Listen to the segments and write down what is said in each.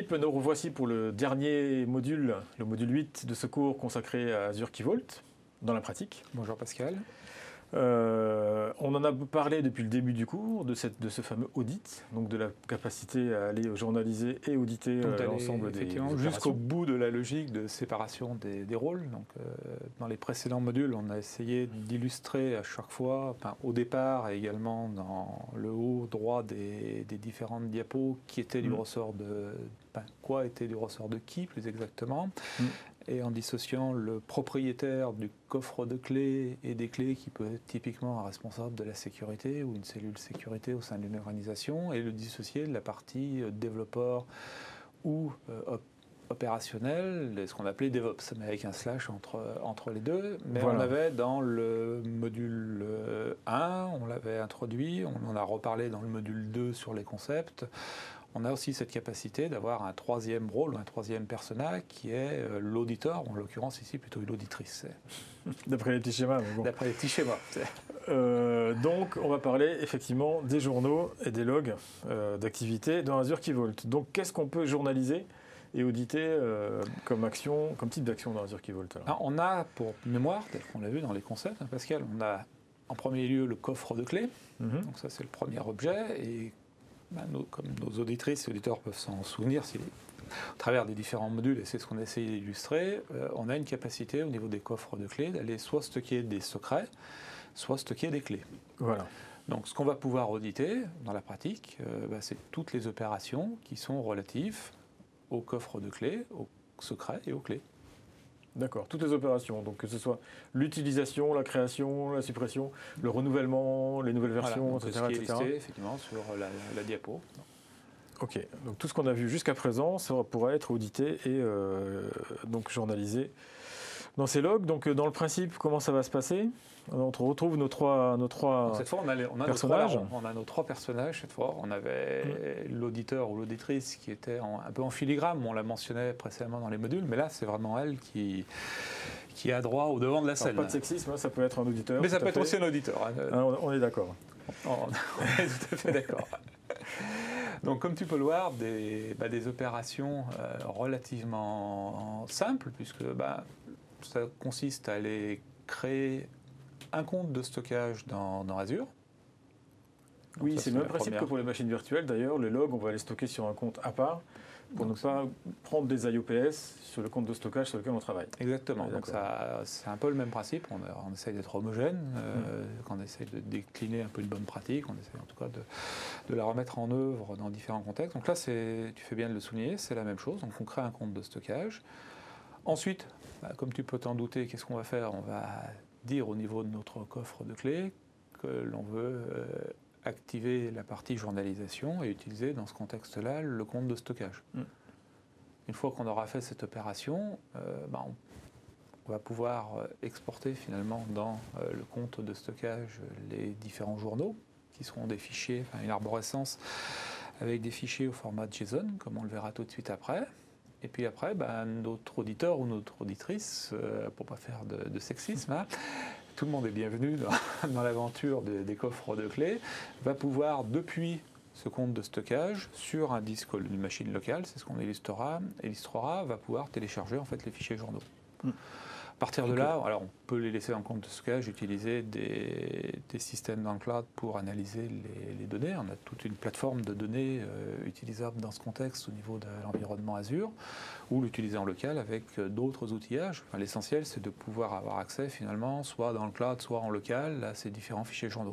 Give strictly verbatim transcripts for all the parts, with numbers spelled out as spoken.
principe, nous revoici pour le dernier module, le module huit de ce cours consacré à Azure Key Vault, dans la pratique. Bonjour Pascal. Euh, on en a parlé depuis le début du cours, de, cette, de ce fameux audit, donc de la capacité à aller journaliser et auditer euh, l'ensemble des, des jusqu'au bout de la logique de séparation des, des rôles. Donc, euh, dans les précédents modules, on a essayé d'illustrer à chaque fois, enfin, au départ et également dans le haut droit des, des différentes diapos, qui était du mmh. ressort de, enfin, quoi était du ressort de qui plus exactement. Mmh. Et en dissociant le propriétaire du coffre de clés et des clés qui peut être typiquement un responsable de la sécurité ou une cellule sécurité au sein d'une organisation, et le dissocier de la partie développeur ou euh, opérationnel, ce qu'on appelait DevOps, mais avec un slash entre, entre les deux. Mais voilà. On avait dans le module un, on l'avait introduit, on en a reparlé dans le module deux sur les concepts. On a aussi cette capacité d'avoir un troisième rôle, un troisième persona qui est l'auditeur, en l'occurrence ici plutôt l'auditrice. D'après les petits schémas. Mais bon. D'après les petits schémas. Euh, donc on va parler effectivement des journaux et des logs euh, d'activité dans Azure Key Vault. Donc qu'est-ce qu'on peut journaliser et auditer euh, comme action, comme type d'action dans Azure Key Vault? Alors, on a, pour mémoire, tel qu'on l'a vu dans les concepts, hein, Pascal, on a en premier lieu le coffre de clés. Mm-hmm. Donc ça c'est le premier objet. Et Ben, nos, comme nos auditrices et auditeurs peuvent s'en souvenir, si, à travers des différents modules, et c'est ce qu'on a essayé d'illustrer, euh, on a une capacité au niveau des coffres de clés d'aller soit stocker des secrets, soit stocker des clés. Voilà. Donc ce qu'on va pouvoir auditer dans la pratique, euh, ben, c'est toutes les opérations qui sont relatives aux coffres de clés, aux secrets et aux clés. D'accord, toutes les opérations, donc que ce soit l'utilisation, la création, la suppression, le renouvellement, les nouvelles versions, voilà, et cetera. Ce qui est listé, et cetera. effectivement, sur la, la, la diapo. Ok, donc tout ce qu'on a vu jusqu'à présent, ça pourra être audité et euh, donc journalisé dans ces logs. Donc dans le principe, comment ça va se passer? On retrouve nos trois, nos trois donc, cette fois, on a, les, on a personnages. Nos trois, on a nos trois personnages cette fois. On avait mmh. l'auditeur ou l'auditrice qui était en, un peu en filigrane. On la mentionnait précédemment dans les modules, mais là, c'est vraiment elle qui, qui a droit au devant de la scène. Alors, pas de sexisme, ça peut être un auditeur. Mais ça peut être fait. aussi un auditeur. Hein. Ah, on, on est d'accord. On, on est tout à fait d'accord. Donc, comme tu peux le voir, des, bah, des opérations euh, relativement simples, puisque bah, ça consiste à aller créer un compte de stockage dans, dans Azure. Donc oui, ça, c'est le même principe première. que pour les machines virtuelles. D'ailleurs, les logs, on va les stocker sur un compte à part pour donc, ne pas prendre des I O P S sur le compte de stockage sur lequel on travaille. Exactement. Donc ça, c'est un peu le même principe. On, on essaye d'être homogène, euh, mmh. quand on essaye de décliner un peu une bonne pratique, on essaye en tout cas de, de la remettre en œuvre dans différents contextes. Donc là, c'est, tu fais bien de le souligner, c'est la même chose. Donc on crée un compte de stockage. Ensuite, bah, comme tu peux t'en douter, qu'est-ce qu'on va faire? On va dire au niveau de notre coffre de clés que l'on veut euh, activer la partie journalisation et utiliser dans ce contexte-là le compte de stockage. Mm. Une fois qu'on aura fait cette opération, euh, bah, on, on va pouvoir exporter finalement dans euh, le compte de stockage les différents journaux qui seront des fichiers, enfin une arborescence avec des fichiers au format JSON, comme on le verra tout de suite après. Et puis après, ben, notre auditeur ou notre auditrice, euh, pour ne pas faire de, de sexisme, hein, tout le monde est bienvenu dans, dans l'aventure de, des coffres de clés, va pouvoir, depuis ce compte de stockage, sur un disque d'une machine locale, c'est ce qu'on illustrera, illustrera, va pouvoir télécharger en fait, les fichiers journaux. Mm. À partir de là, alors on peut les laisser en compte de stockage, utiliser des, des systèmes dans le cloud pour analyser les, les données. On a toute une plateforme de données euh, utilisables dans ce contexte au niveau de l'environnement Azure, ou l'utiliser en local avec d'autres outillages. Enfin, l'essentiel, c'est de pouvoir avoir accès finalement, soit dans le cloud, soit en local, à ces différents fichiers journaux.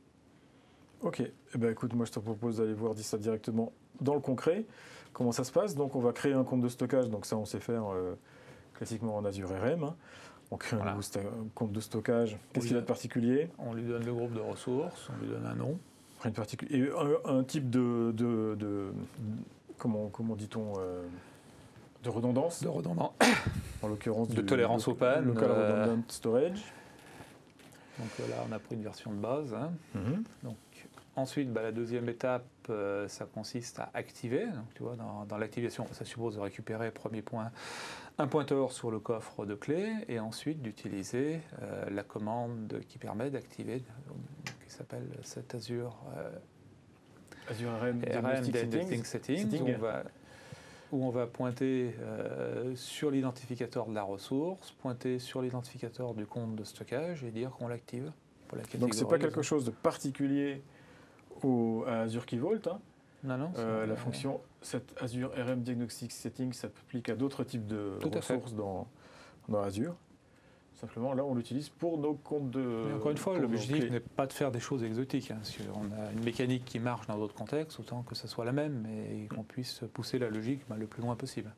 Ok, eh ben, écoute, moi je te propose d'aller voir ça directement dans le concret. Comment ça se passe? Donc on va créer un compte de stockage, donc ça on sait faire euh, classiquement en Azure R M. Hein. On crée voilà. un, sto- un compte de stockage. Qu'est-ce qu'il y a de particulier? On lui donne le groupe de ressources, on lui donne un nom. Rien de particulier. Et un, un type de, de, de, de comment, comment dit-on euh, de redondance. De redondance. En l'occurrence de du, tolérance au panne. Local euh, redundant storage. Donc là, on a pris une version de base. Hein. Mm-hmm. Donc, ensuite, bah, la deuxième étape, euh, ça consiste à activer. Donc, tu vois, dans, dans l'activation, ça suppose de récupérer, premier point, un pointeur sur le coffre de clés et ensuite d'utiliser euh, la commande qui permet d'activer, qui s'appelle cet Azure, euh, Azure R M R M Diagnostic Settings. Setting. On va où on va pointer euh, sur l'identificateur de la ressource, pointer sur l'identificateur du compte de stockage et dire qu'on l'active. Donc ce n'est pas quelque chose de particulier au, à Azure Key Vault. Hein. Non, non. Euh, la fonction cette Azure R M Diagnostic Settings s'applique à d'autres types de Tout ressources dans, dans Azure. Simplement, là, on l'utilise pour nos comptes de... Mais encore une fois, l'objectif n'est pas de faire des choses exotiques. Hein, parce qu'on a une mécanique qui marche dans d'autres contextes, autant que ce soit la même et qu'on puisse pousser la logique bah, le plus loin possible.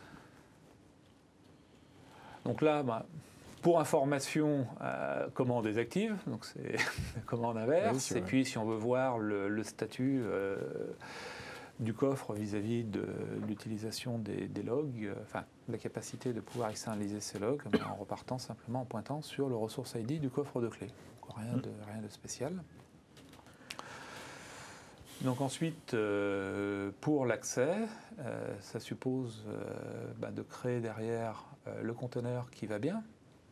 Donc là, bah, pour information, euh, comment on désactive, donc c'est comment on inverse. Oui, et puis, si on veut voir le, le statut euh, du coffre vis-à-vis de l'utilisation des, des logs, euh, enfin, la capacité de pouvoir externaliser ces logs en repartant simplement en pointant sur le ressource I D du coffre de clés. Donc, rien, de, rien de spécial. Donc ensuite, euh, pour l'accès, euh, ça suppose euh, bah, de créer derrière euh, le conteneur qui va bien.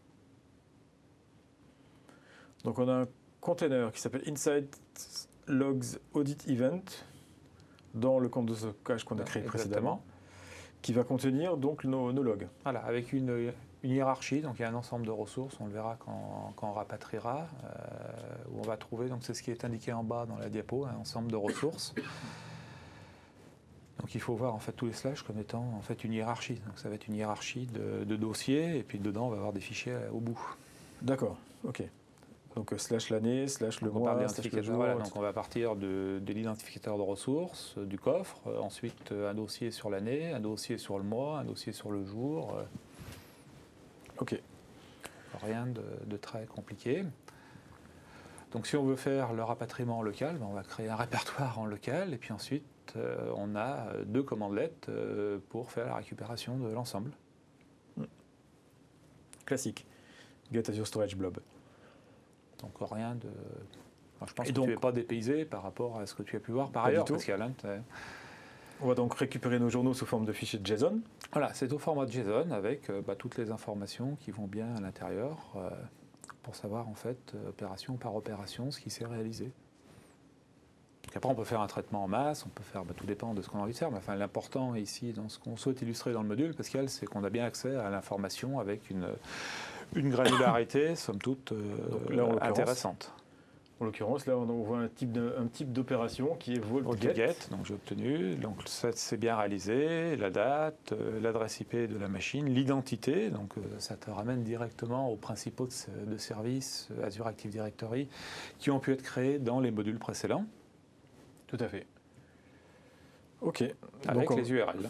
Donc on a un container qui s'appelle Inside Logs Audit Event dans le compte de stockage qu'on a créé Exactement. précédemment, qui va contenir donc nos, nos logs. Voilà, avec une, une hiérarchie, donc il y a un ensemble de ressources, on le verra quand, quand on rapatriera, euh, où on va trouver, donc c'est ce qui est indiqué en bas dans la diapo, un ensemble de ressources. Donc il faut voir en fait tous les slash comme étant en fait une hiérarchie. Donc ça va être une hiérarchie de, de dossiers, et puis dedans on va avoir des fichiers au bout. D'accord, ok. Donc slash l'année, slash le mois, slash le jour. Voilà, donc on va partir de, de l'identificateur de ressources, euh, du coffre, euh, ensuite euh, un dossier sur l'année, un dossier sur le mois, un dossier sur le jour. Euh, ok. Rien de, de très compliqué. Donc si on veut faire le rapatriement en local, ben on va créer un répertoire en local, et puis ensuite euh, on a deux commandettes euh, pour faire la récupération de l'ensemble. Hmm. Classique. Get Azure Storage Blob. Donc rien de... Enfin, je pense et que donc, tu n'es pas dépaysé par rapport à ce que tu as pu voir par pas ailleurs, du tout. Pascal. Hein, on va donc récupérer nos journaux sous forme de fichiers de JSON. Voilà, c'est au format de JSON avec euh, bah, toutes les informations qui vont bien à l'intérieur euh, pour savoir en fait, euh, opération par opération, ce qui s'est réalisé. Donc après, on peut faire un traitement en masse, on peut faire, bah, tout dépend de ce qu'on a envie de faire, mais enfin, l'important ici, dans ce qu'on souhaite illustrer dans le module, Pascal, c'est qu'on a bien accès à l'information avec une... Une granularité, somme toute, euh, là, en intéressante. En l'occurrence, là, on voit un type, de, un type d'opération qui est Vault Get. Get. Donc j'ai obtenu, donc ça c'est bien réalisé, la date, euh, l'adresse I P de la machine, l'identité, donc euh, ça te ramène directement aux principaux de, de services euh, Azure Active Directory qui ont pu être créés dans les modules précédents. Tout à fait. Ok. Avec donc, les on, U R L.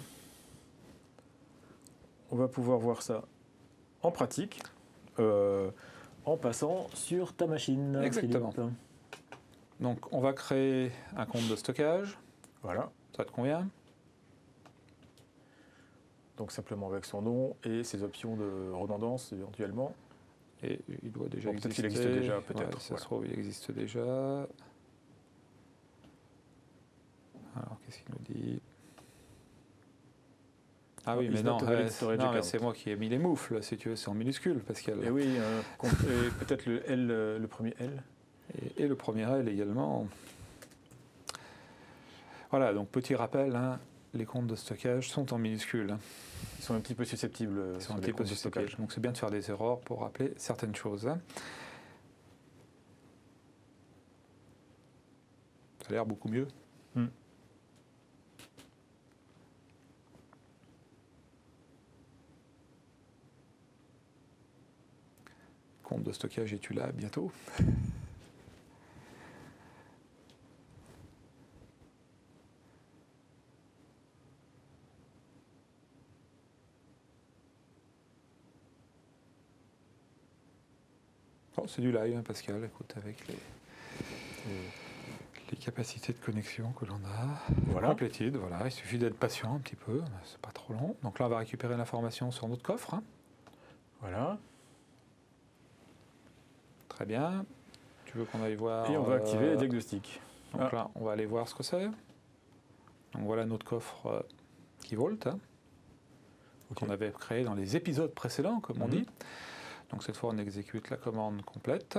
On va pouvoir voir ça en pratique. Euh, en passant sur ta machine. Exactement. Philippe. Donc on va créer un compte de stockage. Voilà. Ça te convient? Donc simplement avec son nom et ses options de redondance éventuellement. Et il doit déjà bon, exister. Peut-être qu'il existe déjà, peut-être. Ouais, ça voilà. se trouve, il existe déjà. Alors qu'est-ce qu'il nous dit? Ah oui, mais non, euh, non mais c'est moi qui ai mis les moufles, si tu veux, c'est en minuscule, Pascal. Et oui, euh, peut-être le L, le premier L. Et, et le premier L également. Voilà, donc petit rappel, hein, les comptes de stockage sont en minuscule. Hein. Ils sont un petit peu susceptibles. Ils sont un petit peu susceptibles, donc c'est bien de faire des erreurs pour rappeler certaines choses. Hein. Ça a l'air beaucoup mieux. Hmm. Compte de stockage, es-tu là bientôt? Oh, c'est du live, hein, Pascal, écoute, avec les, les, les capacités de connexion que l'on a. Voilà. Compléted, voilà, il suffit d'être patient un petit peu, c'est pas trop long. Donc là, on va récupérer l'information sur notre coffre. Hein. Voilà. Très bien. Tu veux qu'on aille voir... Et on va activer euh, les diagnostics. Donc ah. là, on va aller voir ce que c'est. Donc voilà notre coffre euh, Key Vault, hein, okay. qu'on avait créé dans les épisodes précédents, comme on mm-hmm. dit. Donc cette fois, on exécute la commande complète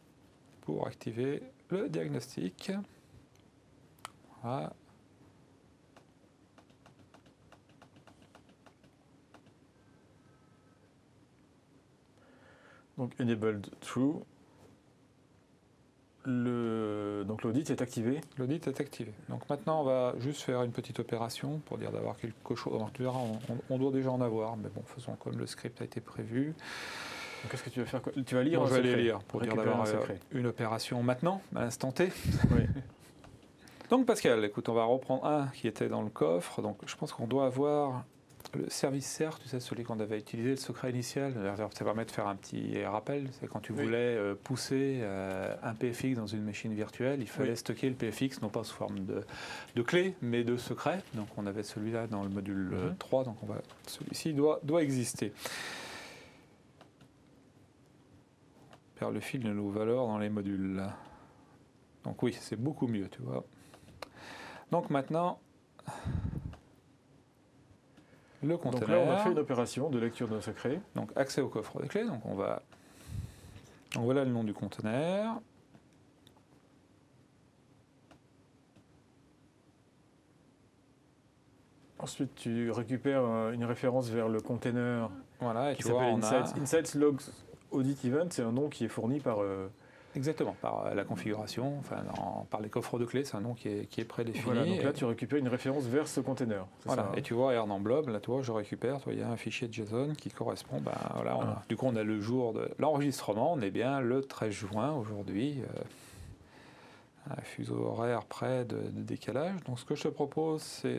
pour activer le diagnostic. Voilà. Donc enabled true. Le, donc l'audit est activé. L'audit est activé. Donc maintenant, on va juste faire une petite opération pour dire d'avoir quelque chose. Alors, tu verras, on, on doit déjà en avoir, mais bon, faisons comme le script a été prévu. Qu'est-ce que tu vas faire? Tu vas lire bon, un Je vais secret. aller lire pour dire d'avoir une opération maintenant, à l'instant T. Oui. Donc Pascal, écoute, on va reprendre un qui était dans le coffre. Donc je pense qu'on doit avoir le service cert, tu sais, celui qu'on avait utilisé, le secret initial. Ça permet de faire un petit rappel. C'est quand tu voulais oui. pousser un P F X dans une machine virtuelle, il fallait oui. stocker le P F X, non pas sous forme de, de clé, mais de secret. Donc on avait celui-là dans le module mm-hmm. trois, donc on va, celui-ci doit, doit exister. On perd le fil de nos valeurs dans les modules. Donc oui, c'est beaucoup mieux, tu vois. Donc maintenant... Le conteneur. Donc là, on a fait une opération de lecture d'un secret. Donc accès au coffre de clés. Donc on va. Donc voilà le nom du conteneur. Ensuite, tu récupères une référence vers le container. Voilà, et qui tu vois, on Insights, a... Insights Logs Audit Event, c'est un nom qui est fourni par. Euh... Exactement, par la configuration, enfin, en, par les coffres de clés, c'est un nom qui est, qui est prédéfini. Voilà, donc là, tu récupères une référence vers ce container. Voilà, ça, hein. Et tu vois, Ernan Blob, là, tu vois, je récupère, il y a un fichier JSON qui correspond, ben, voilà, on a, ah. du coup, on a le jour de l'enregistrement, on est bien le treize juin aujourd'hui, euh, un fuseau horaire près de, de décalage. Donc, ce que je te propose, c'est,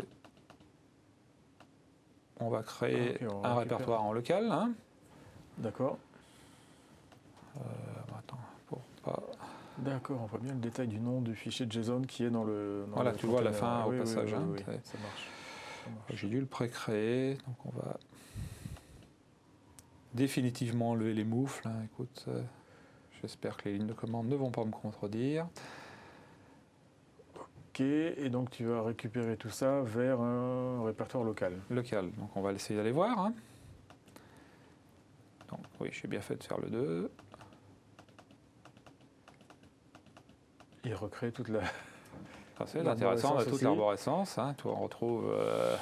on va créer okay, on un récupère. répertoire en local. Hein. D'accord. Euh, attends. Pas... D'accord, on voit bien le détail du nom du fichier JSON qui est dans le. Dans voilà, le tu vois à la fin oui, au oui, passage. Oui, hein, oui, oui, ça marche. marche. J'ai dû le pré-créer, donc on va définitivement enlever les moufles. Hein. Écoute, euh, j'espère que les lignes de commande ne vont pas me contredire. Ok, et donc tu vas récupérer tout ça vers un répertoire local. Local, donc on va essayer d'aller voir. Hein. Donc oui, j'ai bien fait de faire le deux. Il recrée toute la. Ah, c'est intéressant, on a toute l'arborescence. Hein, on retrouve. Euh...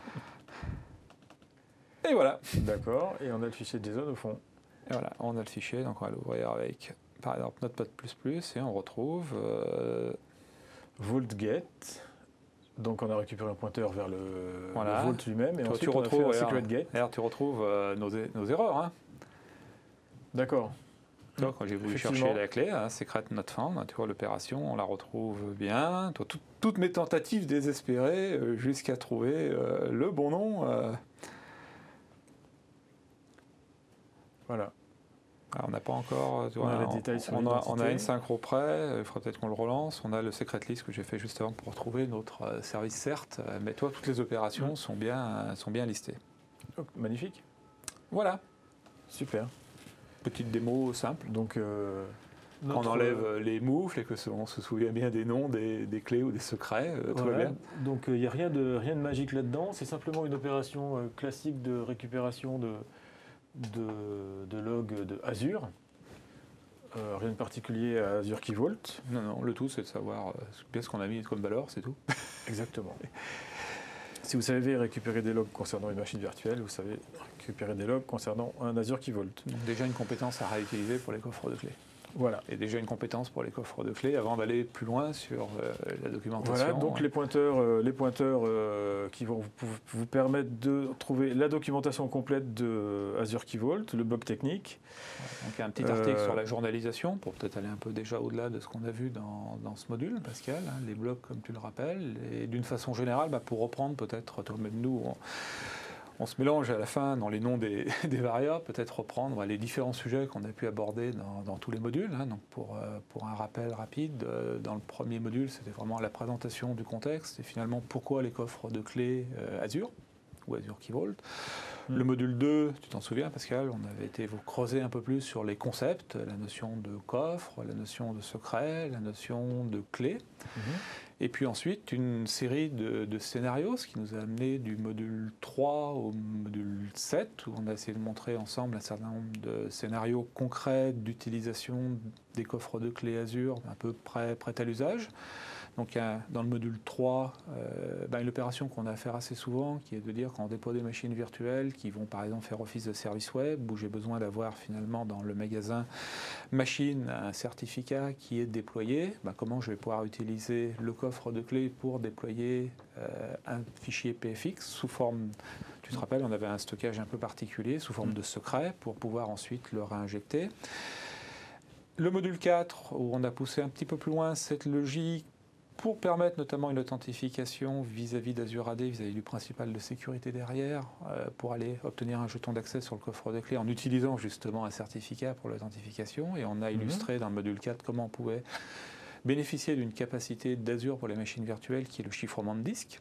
Et voilà. D'accord, et on a le fichier JSON au fond. Et voilà, on a le fichier, donc on va l'ouvrir avec, par exemple, Notepad plus plus, et on retrouve. Euh... VaultGet. Donc on a récupéré un pointeur vers le, voilà. le Vault lui-même, et toi, ensuite tu on retrouves, a fait un SecretGet. D'ailleurs, tu retrouves euh, nos, nos erreurs. Hein. D'accord. Tu vois, quand j'ai voulu chercher la clé, hein, secret not found, hein, tu vois l'opération, on la retrouve bien. Toi, tout, toutes mes tentatives désespérées euh, jusqu'à trouver euh, le bon nom. Euh... Voilà. Alors, on n'a pas encore. Tu vois, on a, on, les détails sur on, a, on a une synchro près, il faudra peut-être qu'on le relance. On a le secret list que j'ai fait juste avant pour retrouver notre euh, service cert. Mais toi, toutes les opérations mmh. sont, bien, sont bien listées. Oh, magnifique. Voilà. Super. Petite démo simple. Donc, euh, notre... on enlève les moufles et que on se souvient bien des noms, des, des clés ou des secrets. Euh, tout voilà. va bien. Donc, il euh, n'y a rien de, rien de magique là-dedans. C'est simplement une opération euh, classique de récupération de, de, de log de Azure. Euh, rien de particulier à Azure Key Vault. Non, non. Le tout, c'est de savoir euh, bien ce qu'on a mis comme valeur, c'est tout. Exactement. Si vous savez récupérer des logs concernant une machine virtuelle, vous savez récupérer des logs concernant un Azure Key Vault. Donc déjà une compétence à réutiliser pour les coffres de clés. Voilà. Et déjà une compétence pour les coffres de clés avant d'aller plus loin sur euh, la documentation. Voilà, donc les pointeurs, euh, les pointeurs euh, qui vont vous, vous permettre de trouver la documentation complète de Azure Key Vault, le bug technique. Donc il y a un petit article euh, sur la journalisation pour peut-être aller un peu déjà au-delà de ce qu'on a vu dans, dans ce module, Pascal, hein, les blocs comme tu le rappelles. Et d'une façon générale, bah, pour reprendre peut-être, toi même nous, on, on se mélange à la fin dans les noms des, des variables, peut-être reprendre bah, les différents sujets qu'on a pu aborder dans, dans tous les modules. Hein. Donc pour, euh, pour un rappel rapide, euh, dans le premier module, c'était vraiment la présentation du contexte et finalement pourquoi les coffres de clés euh, Azure ou Azure Key Vault. Mmh. Le module deux, tu t'en souviens Pascal, on avait été vous creuser un peu plus sur les concepts, la notion de coffre, la notion de secret, la notion de clé. Mmh. Et puis ensuite, une série de, de scénarios, ce qui nous a amené du module trois au module sept, où on a essayé de montrer ensemble un certain nombre de scénarios concrets d'utilisation des coffres de clés Azure, un peu prêts, prêts à l'usage. Donc un, dans le module trois, euh, ben, une opération qu'on a à faire assez souvent, qui est de dire quand on déploie des machines virtuelles qui vont par exemple faire office de service web, où j'ai besoin d'avoir finalement dans le magasin machine un certificat qui est déployé, ben, comment je vais pouvoir utiliser le coffre de clés pour déployer euh, un fichier P F X sous forme, tu te rappelles, on avait un stockage un peu particulier, sous forme de secret, pour pouvoir ensuite le réinjecter. Le module quatre, où on a poussé un petit peu plus loin cette logique, pour permettre notamment une authentification vis-à-vis d'Azure A D, vis-à-vis du principal de sécurité derrière, euh, pour aller obtenir un jeton d'accès sur le coffre de clés en utilisant justement un certificat pour l'authentification. Et on a illustré mmh. dans le module quatre comment on pouvait bénéficier d'une capacité d'Azure pour les machines virtuelles qui est le chiffrement de disque.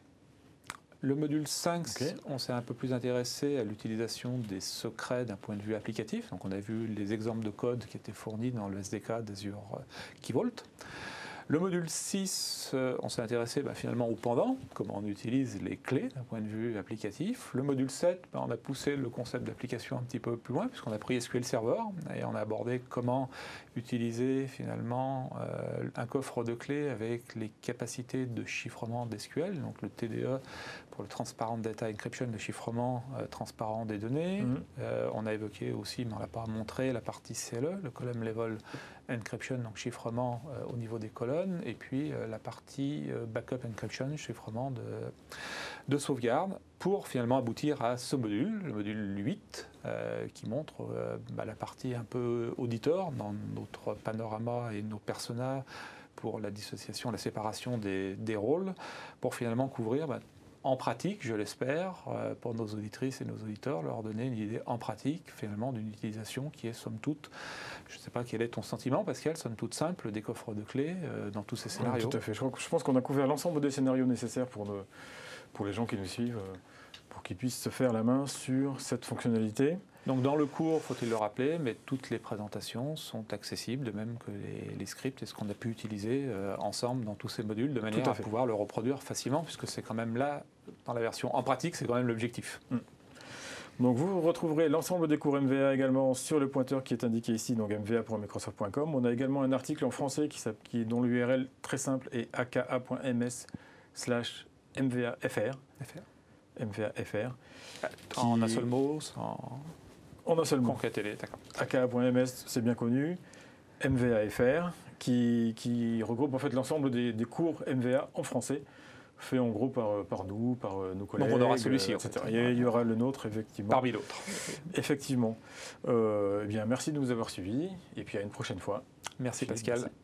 Le module cinq, okay. on s'est un peu plus intéressé à l'utilisation des secrets d'un point de vue applicatif. Donc on a vu les exemples de code qui étaient fournis dans le S D K d'Azure Key Vault. Le module six, euh, on s'est intéressé bah, finalement au pendant, comment on utilise les clés d'un point de vue applicatif. Le module sept, bah, on a poussé le concept d'application un petit peu plus loin, puisqu'on a pris S Q L Server et on a abordé comment utiliser finalement euh, un coffre de clés avec les capacités de chiffrement d'S Q L, donc le T D E pour le Transparent Data Encryption, le chiffrement euh, transparent des données. Mm-hmm. euh, on a évoqué aussi, mais on ne l'a pas montré, la partie C L E, le Column Level Encryption, donc chiffrement euh, au niveau des colonnes, et puis euh, la partie euh, Backup Encryption, chiffrement de, de sauvegarde, pour finalement aboutir à ce module, le module huit, euh, qui montre euh, bah, la partie un peu auditor dans notre panorama et nos personas pour la dissociation, la séparation des, des rôles, pour finalement couvrir bah, en pratique, je l'espère, euh, pour nos auditrices et nos auditeurs, leur donner une idée en pratique, finalement, d'une utilisation qui est, somme toute, je ne sais pas quel est ton sentiment, Pascal, somme toute simple, des coffres de clés euh, dans tous ces scénarios. Oui, tout à fait. Je, je pense qu'on a couvert l'ensemble des scénarios nécessaires pour, nos, pour les gens qui nous suivent, euh, pour qu'ils puissent se faire la main sur cette fonctionnalité. Donc dans le cours, faut-il le rappeler, mais toutes les présentations sont accessibles, de même que les, les scripts et ce qu'on a pu utiliser euh, ensemble dans tous ces modules, de manière à, à pouvoir le reproduire facilement, puisque c'est quand même là, dans la version en pratique, c'est quand même l'objectif. Mm. Donc vous retrouverez l'ensemble des cours M V A également sur le pointeur qui est indiqué ici, donc m v a point microsoft point com. On a également un article en français qui, qui, dont l'U R L très simple est a k a point m s slash m v a f r. M V A F R. En un seul mot, sans... En un seul mot. Concaténé, d'accord. a k a point m s, c'est bien connu. M V A F R, qui, qui regroupe en fait l'ensemble des, des cours M V A en français, fait en gros par, par nous, par nos collègues. Donc on aura celui-ci, euh, en fait. Il y aura le nôtre, effectivement. Parmi d'autres. Effectivement. Euh, eh bien, merci de nous avoir suivis, et puis à une prochaine fois. Merci Pascal. Merci.